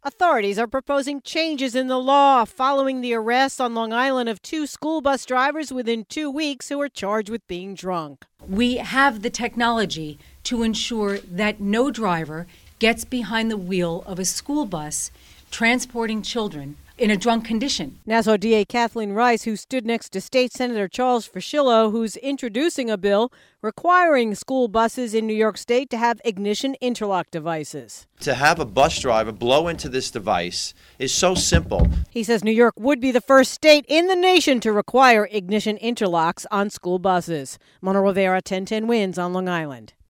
Authorities are proposing changes in the law following the arrest on Long Island of 2 school bus drivers within 2 weeks who were charged with being drunk. We have the technology to ensure that no driver gets behind the wheel of a school bus transporting children in a drunk condition. Nassau DA Kathleen Rice, who stood next to State Senator Charles Fuschillo, who's introducing a bill requiring school buses in New York State to have ignition interlock devices. To have a bus driver blow into this device is so simple. He says New York would be the first state in the nation to require ignition interlocks on school buses. Mona Rivera, 1010 Wins on Long Island.